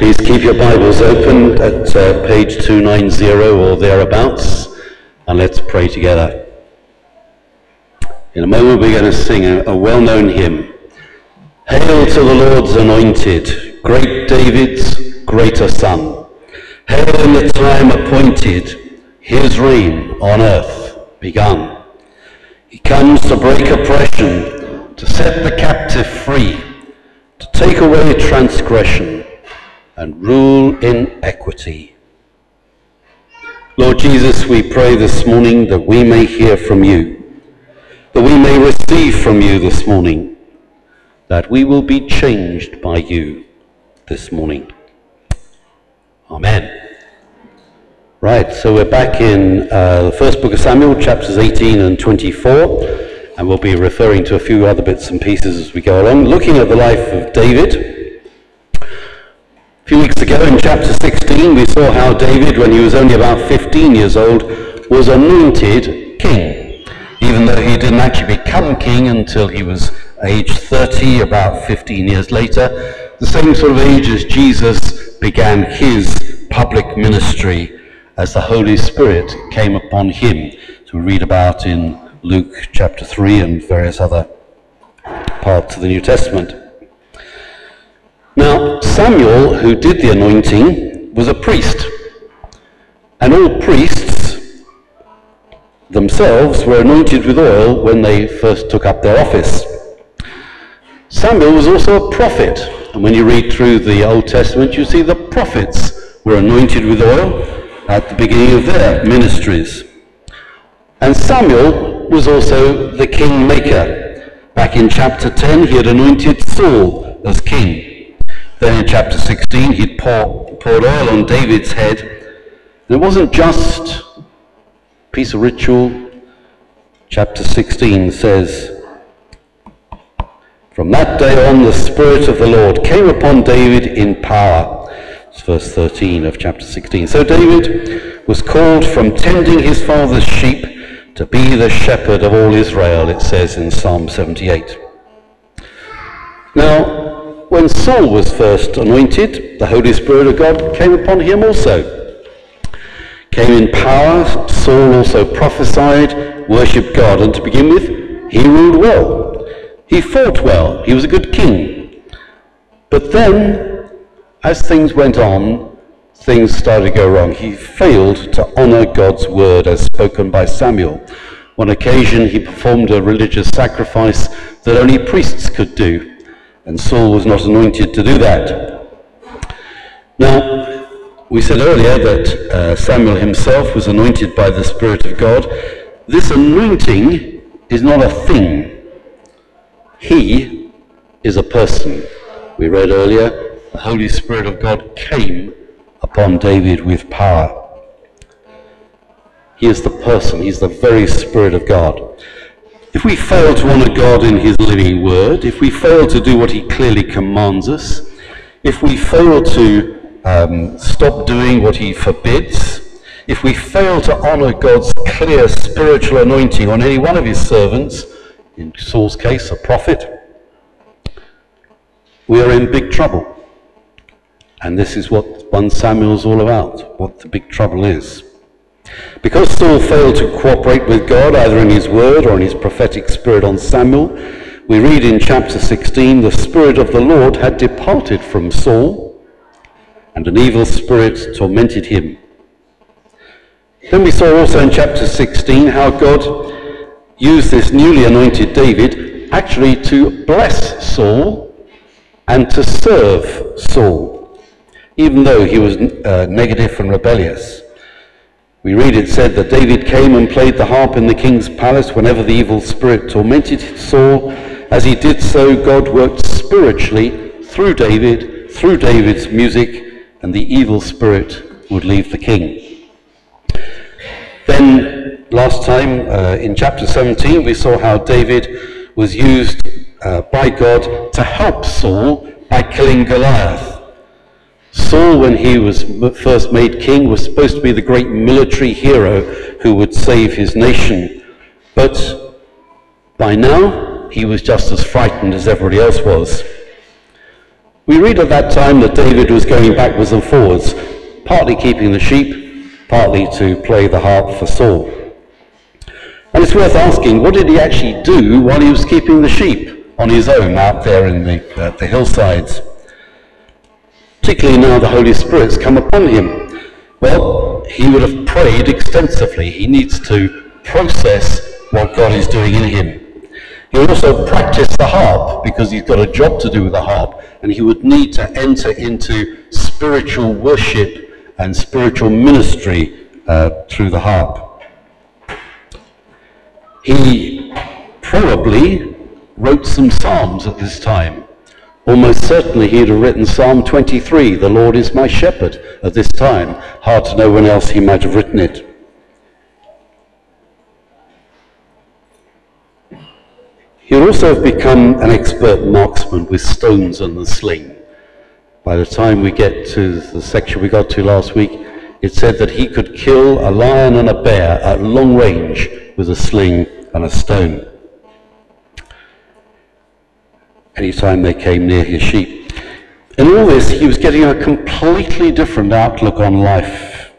Please keep your Bibles open at page 290 or thereabouts, and let's pray together. In a moment we're going to sing a well-known hymn. Hail to the Lord's anointed, great David's greater son. Hail in the time appointed, his reign on earth begun. He comes to break oppression, to set the captive free, to take away transgression and rule in equity. Lord Jesus, we pray this morning that we may hear from you, that we may receive from you this morning, that we will be changed by you this morning. Amen. Right, so we're back in the first book of Samuel, chapters 18 and 24. And we'll be referring to a few other bits and pieces as we go along, looking at the life of David. A few weeks ago in chapter 16, we saw how David, when he was only about 15 years old, was anointed king, even though he didn't actually become king until he was age 30, about 15 years later, the same sort of age as Jesus began his public ministry as the Holy Spirit came upon him, to read about in Luke chapter 3 and various other parts of the New Testament. Now, Samuel, who did the anointing, was a priest. And all priests themselves were anointed with oil when they first took up their office. Samuel was also a prophet. And when you read through the Old Testament, you see the prophets were anointed with oil at the beginning of their ministries. And Samuel was also the kingmaker. Back in chapter 10, he had anointed Saul as king. Then in chapter 16, he'd poured oil on David's head. And it wasn't just a piece of ritual. Chapter 16 says, "From that day on, the Spirit of the Lord came upon David in power." It's verse 13 of chapter 16. So David was called from tending his father's sheep to be the shepherd of all Israel, it says in Psalm 78. Now, when Saul was first anointed, the Holy Spirit of God came upon him also. Came in power. Saul also prophesied, worshipped God, and to begin with, he ruled well. He fought well. He was a good king. But then, as things went on, things started to go wrong. He failed to honor God's word as spoken by Samuel. On occasion, he performed a religious sacrifice that only priests could do, and Saul was not anointed to do that. Now, we said earlier that Samuel himself was anointed by the Spirit of God. This anointing is not a thing. He is a person. We read earlier, the Holy Spirit of God came upon David with power. He is the person. He's the very Spirit of God. If we fail to honor God in his living word, if we fail to do what he clearly commands us, if we fail to stop doing what he forbids, if we fail to honor God's clear spiritual anointing on any one of his servants, in Saul's case, a prophet, we are in big trouble. And this is what 1 Samuel is all about, what the big trouble is. Because Saul failed to cooperate with God, either in his word or in his prophetic spirit on Samuel, we read in chapter 16, the Spirit of the Lord had departed from Saul, and an evil spirit tormented him. Then we saw also in chapter 16 how God used this newly anointed David actually to bless Saul and to serve Saul, even though he was negative and rebellious. We read it said that David came and played the harp in the king's palace whenever the evil spirit tormented Saul. As he did so, God worked spiritually through David, through David's music, and the evil spirit would leave the king. Then, last time, in chapter 17, we saw how David was used by God to help Saul by killing Goliath. Saul, when he was first made king, was supposed to be the great military hero who would save his nation. But by now, he was just as frightened as everybody else was. We read at that time that David was going backwards and forwards, partly keeping the sheep, partly to play the harp for Saul. And it's worth asking, what did he actually do while he was keeping the sheep on his own out there in the hillsides? Particularly now the Holy Spirit's come upon him. Well, he would have prayed extensively. He needs to process what God is doing in him. He would also practice the harp, because he's got a job to do with the harp, and he would need to enter into spiritual worship and spiritual ministry through the harp. He probably wrote some psalms at this time. Almost certainly he'd have written Psalm 23, "The Lord is my shepherd," at this time. Hard to know when else he might have written it. He would also have become an expert marksman with stones and the sling. By the time we get to the section we got to last week, it said that he could kill a lion and a bear at long range with a sling and a stone. Anytime they came near his sheep. In all this, he was getting a completely different outlook on life.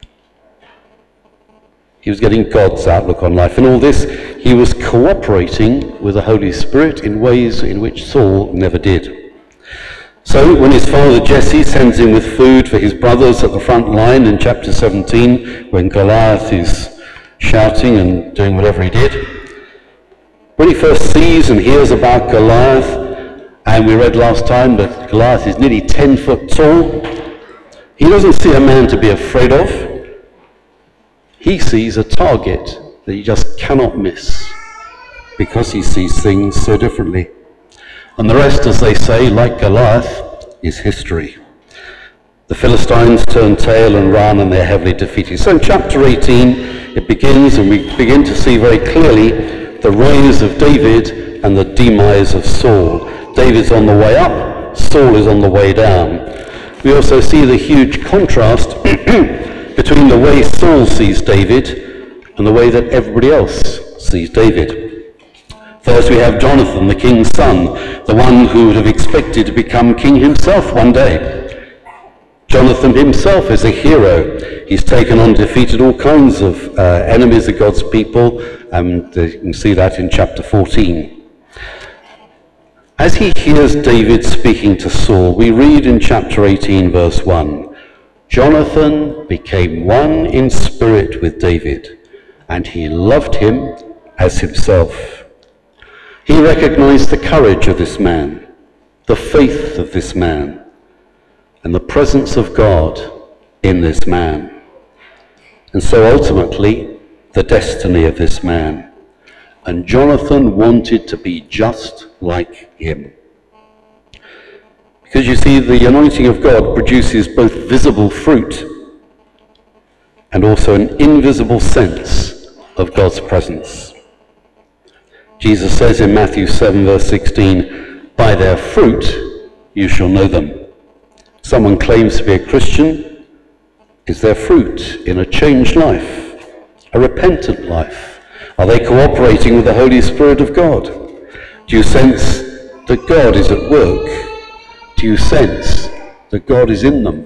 He was getting God's outlook on life. In all this, he was cooperating with the Holy Spirit in ways in which Saul never did. So when his father Jesse sends him with food for his brothers at the front line in chapter 17, when Goliath is shouting and doing whatever he did, when he first sees and hears about Goliath, and we read last time that Goliath is nearly 10 foot tall, he doesn't see a man to be afraid of. He sees a target that he just cannot miss, because he sees things so differently. And the rest, as they say, like Goliath, is history. The Philistines turn tail and run, and they're heavily defeated. So in chapter 18, it begins, and we begin to see very clearly the rise of David and the demise of Saul. David's on the way up, Saul is on the way down. We also see the huge contrast between the way Saul sees David and the way that everybody else sees David. First we have Jonathan, the king's son, the one who would have expected to become king himself one day. Jonathan himself is a hero. He's taken on, defeated all kinds of enemies of God's people, and you can see that in chapter 14. As he hears David speaking to Saul, we read in chapter 18, verse 1, Jonathan became one in spirit with David, and he loved him as himself. He recognized the courage of this man, the faith of this man, and the presence of God in this man, and so ultimately the destiny of this man. And Jonathan wanted to be just like him. Because you see, the anointing of God produces both visible fruit and also an invisible sense of God's presence. Jesus says in Matthew 7, verse 16, "By their fruit you shall know them." Someone claims to be a Christian. Is their fruit in a changed life, a repentant life? Are they cooperating with the Holy Spirit of God? Do you sense that God is at work? Do you sense that God is in them?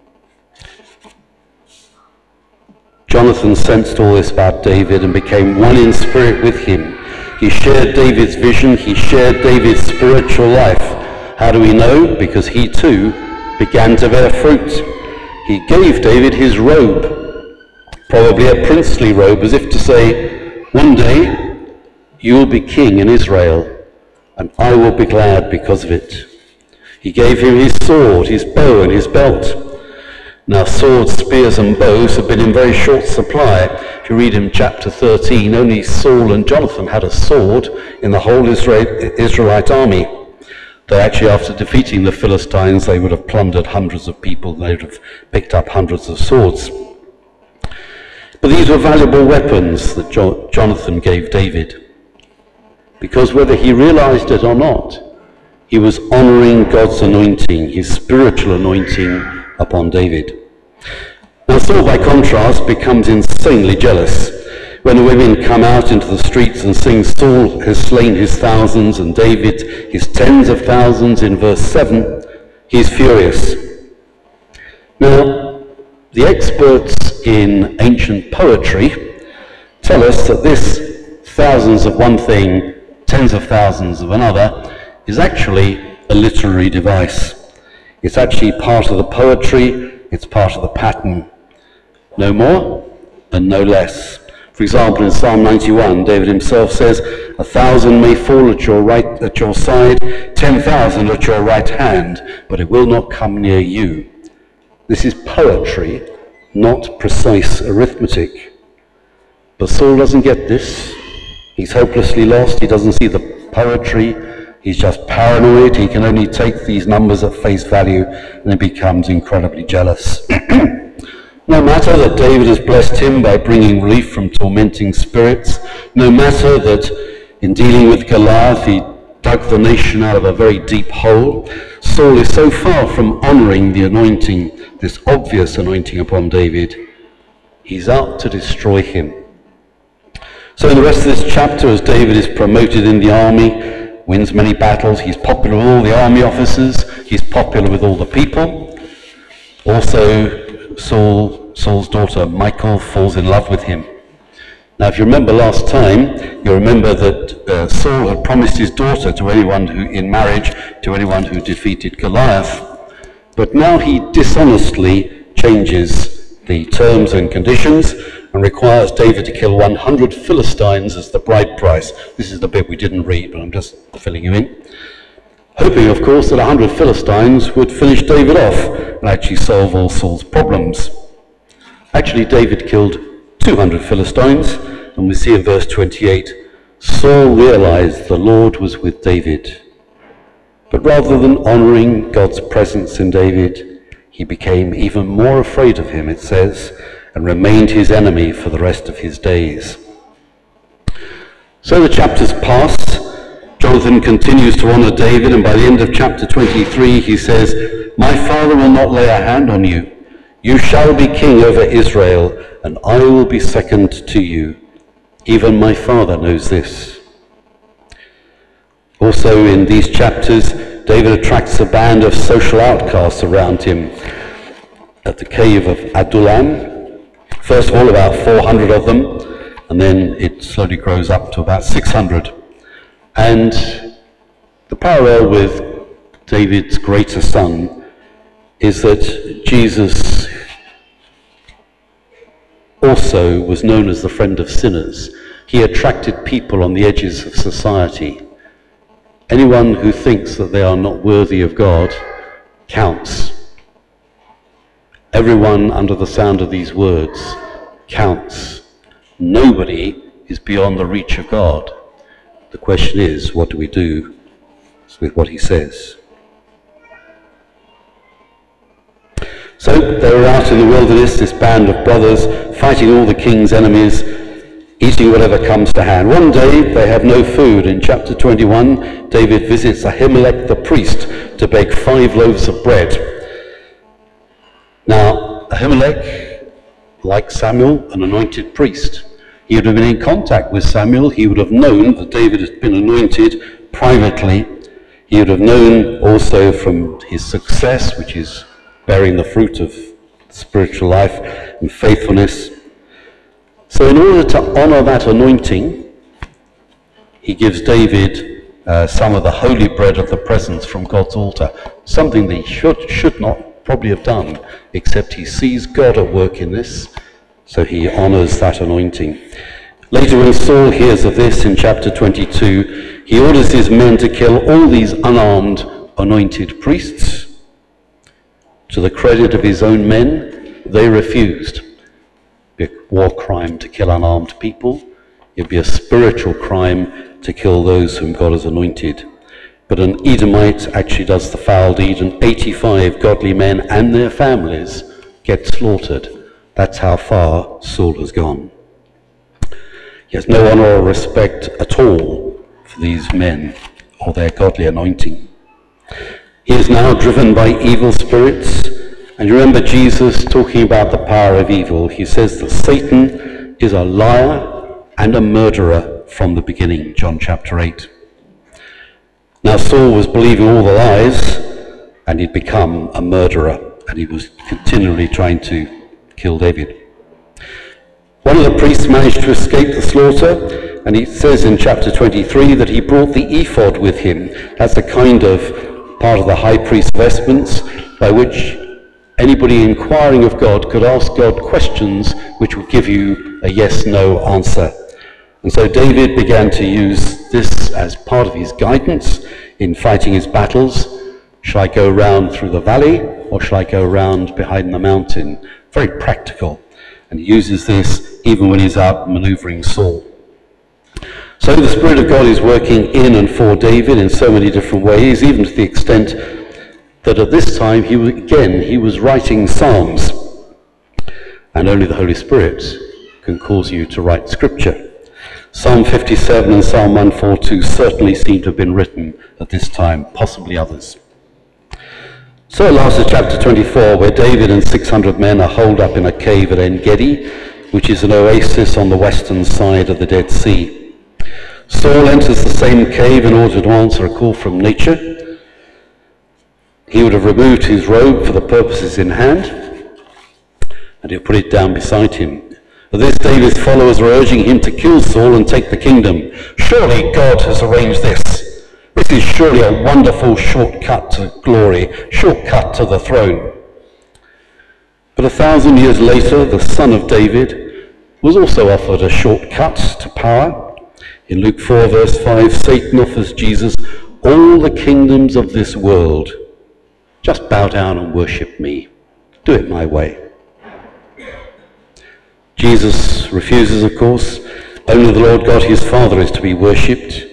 Jonathan sensed all this about David and became one in spirit with him. He shared David's vision. He shared David's spiritual life. How do we know? Because he too began to bear fruit. He gave David his robe, probably a princely robe, as if to say, one day you will be king in Israel, and I will be glad because of it. He gave him his sword, his bow, and his belt. Now swords, spears, and bows have been in very short supply. If you read in chapter 13, only Saul and Jonathan had a sword in the whole Israelite army. Though actually after defeating the Philistines, they would have plundered hundreds of people. They would have picked up hundreds of swords. But these were valuable weapons that Jonathan gave David, because whether he realized it or not, he was honoring God's anointing, his spiritual anointing upon David. Now Saul, by contrast, becomes insanely jealous. When the women come out into the streets and sing, Saul has slain his thousands and David his tens of thousands in verse 7, He's furious. Now, the experts in ancient poetry tell us that this thousands of one thing, tens of thousands of another, is actually a literary device. It's actually part of the poetry, it's part of the pattern. No more and no less. For example, in Psalm 91, David himself says, 1,000 may fall at your side, 10,000 at your right hand, but it will not come near you. This is poetry, not precise arithmetic. But Saul doesn't get this. He's hopelessly lost. He doesn't see the poetry. He's just paranoid. He can only take these numbers at face value, and he becomes incredibly jealous. No matter that David has blessed him by bringing relief from tormenting spirits, no matter that in dealing with Goliath he dug the nation out of a very deep hole, Saul is so far from honouring the anointing, this obvious anointing upon David, he's out to destroy him. So in the rest of this chapter, as David is promoted in the army, wins many battles, he's popular with all the army officers, he's popular with all the people. Also, Saul's daughter, Michal, falls in love with him. Now, if you remember last time, you remember that Saul had promised his daughter to anyone who, in marriage, to anyone who defeated Goliath. But now he dishonestly changes the terms and conditions and requires David to kill 100 Philistines as the bride price. This is the bit we didn't read, but I'm just filling you in. Hoping, of course, that 100 Philistines would finish David off and actually solve all Saul's problems. Actually, David killed 200 Philistines, and we see in verse 28, Saul realized the Lord was with David. But rather than honoring God's presence in David, he became even more afraid of him, it says, and remained his enemy for the rest of his days. So the chapters passed. Jonathan continues to honor David, and by the end of chapter 23 he says, My father will not lay a hand on you. You shall be king over Israel, and I will be second to you. Even my father knows this. Also in these chapters, David attracts a band of social outcasts around him at the cave of Adullam. First of all, about 400 of them, and then it slowly grows up to about 600. And the parallel with David's greater son is that Jesus also was known as the friend of sinners. He attracted people on the edges of society. Anyone who thinks that they are not worthy of God counts. Everyone under the sound of these words counts. Nobody is beyond the reach of God. The question is, what do we do with what he says? So they were out in the wilderness, this band of brothers, fighting all the king's enemies, eating whatever comes to hand. One day they have no food. In chapter 21, David visits Ahimelech the priest to bake 5 loaves of bread. Now, Ahimelech, like Samuel, an anointed priest. He would have been in contact with Samuel. He would have known that David had been anointed privately. He would have known also from his success, which is bearing the fruit of spiritual life and faithfulness. So in order to honor that anointing, he gives David some of the holy bread of the presence from God's altar, something that he should not probably have done, except he sees God at work in this, so he honors that anointing. Later, when Saul hears of this in chapter 22, he orders his men to kill all these unarmed anointed priests. To the credit of his own men, they refused. It'd be a war crime to kill unarmed people. It'd be a spiritual crime to kill those whom God has anointed. But an Edomite actually does the foul deed, and 85 godly men and their families get slaughtered. That's how far Saul has gone. He has no honor or respect at all for these men or their godly anointing. He is now driven by evil spirits. And you remember Jesus talking about the power of evil. He says that Satan is a liar and a murderer from the beginning, John chapter 8. Now Saul was believing all the lies, and he'd become a murderer, and he was continually trying to kill David. One of the priests managed to escape the slaughter, and he says in chapter 23 that he brought the ephod with him. That's a kind of part of the high priest's vestments by which anybody inquiring of God could ask God questions which would give you a yes-no answer. And so David began to use this as part of his guidance in fighting his battles. Shall I go round through the valley, or shall I go round behind the mountain? Very practical. And he uses this even when he's out maneuvering Saul. So the Spirit of God is working in and for David in so many different ways, even to the extent that at this time he was writing Psalms. And only the Holy Spirit can cause you to write Scripture. Psalm 57 and Psalm 142 certainly seem to have been written at this time, possibly others. So at last is chapter 24, where David and 600 men are holed up in a cave at En-Gedi, which is an oasis on the western side of the Dead Sea. Saul enters the same cave in order to answer a call from nature. He would have removed his robe for the purposes in hand, and he'll put it down beside him. At this, David's followers are urging him to kill Saul and take the kingdom. Surely God has arranged this. This is surely a wonderful shortcut to glory, shortcut to the throne. But 1,000 years later, the son of David was also offered a shortcut to power. In Luke 4 verse 5, Satan offers Jesus all the kingdoms of this world. Just bow down and worship me. Do it my way. Jesus refuses, of course. Only the Lord God, his Father, is to be worshipped.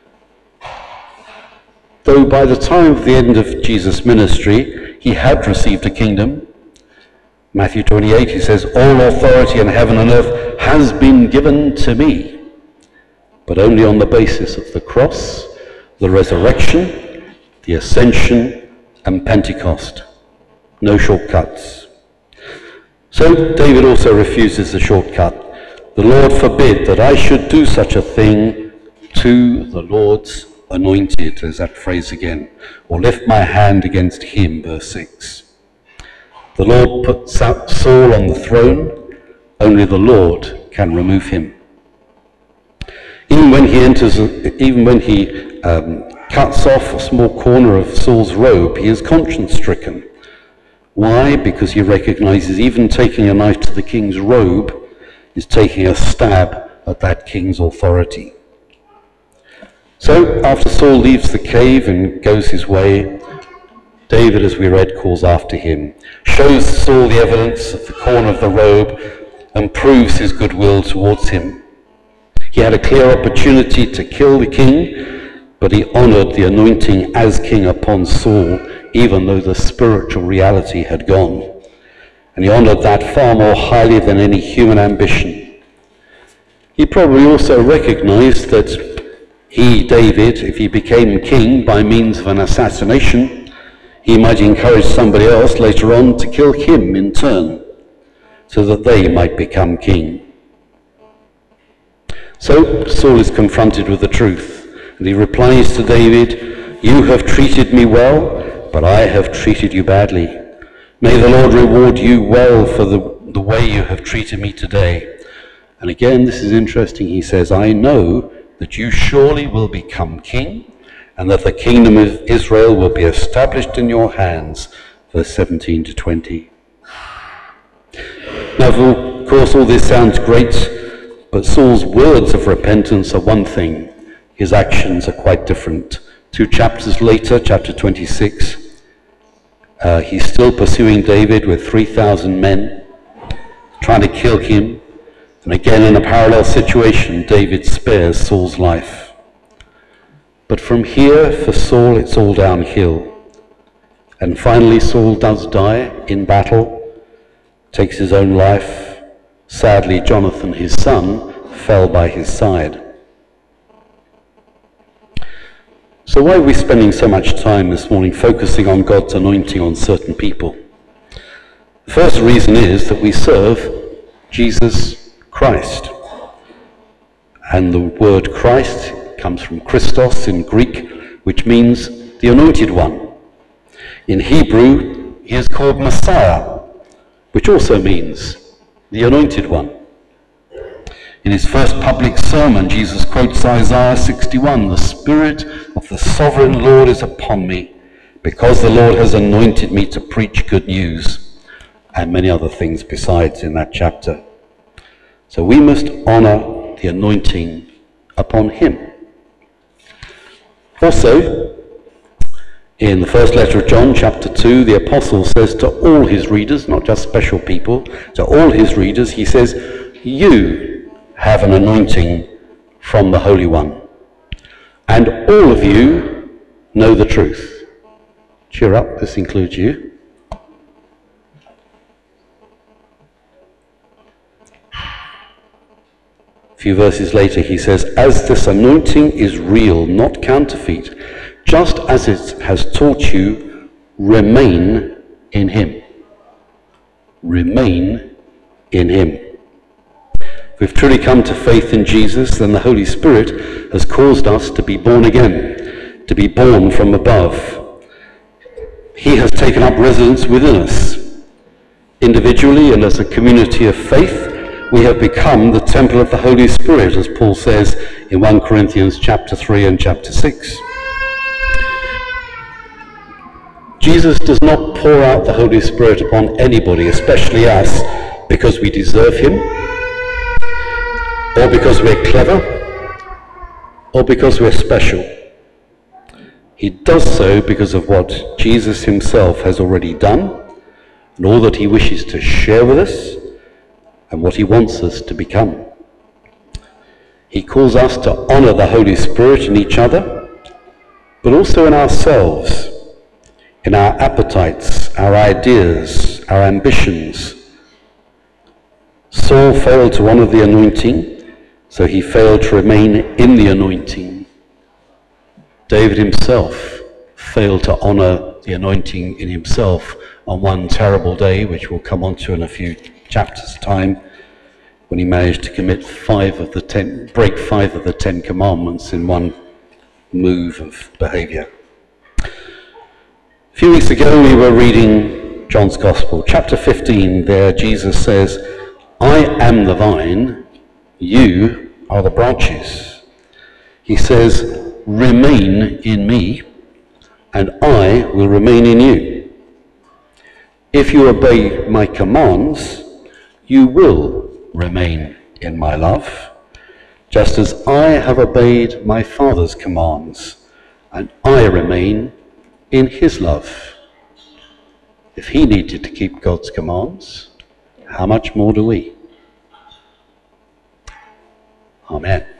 Though by the time of the end of Jesus' ministry, he had received a kingdom. Matthew 28, he says, all authority in heaven and earth has been given to me, but only on the basis of the cross, the resurrection, the ascension, and Pentecost. No shortcuts. So David also refuses the shortcut. The Lord forbid that I should do such a thing to the Lord's anointed, there's that phrase again, or lift my hand against him, verse 6. The Lord puts Saul on the throne, only the Lord can remove him. Even when he cuts off a small corner of Saul's robe, he is conscience-stricken. Why? Because he recognizes even taking a knife to the king's robe is taking a stab at that king's authority. So, after Saul leaves the cave and goes his way, David, as we read, calls after him, shows Saul the evidence of the corner of the robe, and proves his goodwill towards him. He had a clear opportunity to kill the king, but he honored the anointing as king upon Saul, even though the spiritual reality had gone. And he honored that far more highly than any human ambition. He probably also recognized that he, David, if he became king by means of an assassination, he might encourage somebody else later on to kill him in turn, so that they might become king. So Saul is confronted with the truth, and he replies to David, you have treated me well, but I have treated you badly. May the Lord reward you well for the way you have treated me today. And again, this is interesting, he says, I know that you surely will become king, and that the kingdom of Israel will be established in your hands, verse 17 to 20. Now, of course, all this sounds great, but Saul's words of repentance are one thing. His actions are quite different. 2 chapters later, chapter 26, he's still pursuing David with 3,000 men, trying to kill him. And again, in a parallel situation, David spares Saul's life. But from here, for Saul, it's all downhill. And finally, Saul does die in battle, takes his own life. Sadly, Jonathan, his son, fell by his side. So why are we spending so much time this morning focusing on God's anointing on certain people? The first reason is that we serve Jesus Christ. And the word Christ comes from Christos in Greek, which means the anointed one. In Hebrew, he is called Messiah, which also means the Anointed One. In his first public sermon, Jesus quotes Isaiah 61, "The Spirit of the Sovereign Lord is upon me, because the Lord has anointed me to preach good news," and many other things besides in that chapter. So we must honor the anointing upon him. Also, in the first letter of John, chapter 2, the apostle says to all his readers, not just special people, to all his readers, he says, "You have an anointing from the Holy One, and all of you know the truth." Cheer up, this includes you. A few verses later he says, "As this anointing is real, not counterfeit, just as it has taught you, remain in him." Remain in him. If we've truly come to faith in Jesus, then the Holy Spirit has caused us to be born again, to be born from above. He has taken up residence within us. Individually and as a community of faith, we have become the temple of the Holy Spirit, as Paul says in 1 Corinthians chapter 3 and chapter 6. Jesus does not pour out the Holy Spirit upon anybody, especially us, because we deserve him, or because we're clever, or because we're special. He does so because of what Jesus himself has already done, and all that he wishes to share with us, and what he wants us to become. He calls us to honor the Holy Spirit in each other, but also in ourselves, in our appetites, our ideas, our ambitions. Saul failed to honor the anointing, so he failed to remain in the anointing. David himself failed to honor the anointing in himself on one terrible day, which we'll come on to in a few chapters' time, when he managed to break 5 of the 10 commandments in one move of behavior. A few weeks ago we were reading John's Gospel, chapter 15. There Jesus says, "I am the vine, you are the branches." He says, "Remain in me, and I will remain in you. If you obey my commands, you will remain in my love, just as I have obeyed my Father's commands, and I remain in his love." If he needed to keep God's commands, how much more do we? Amen.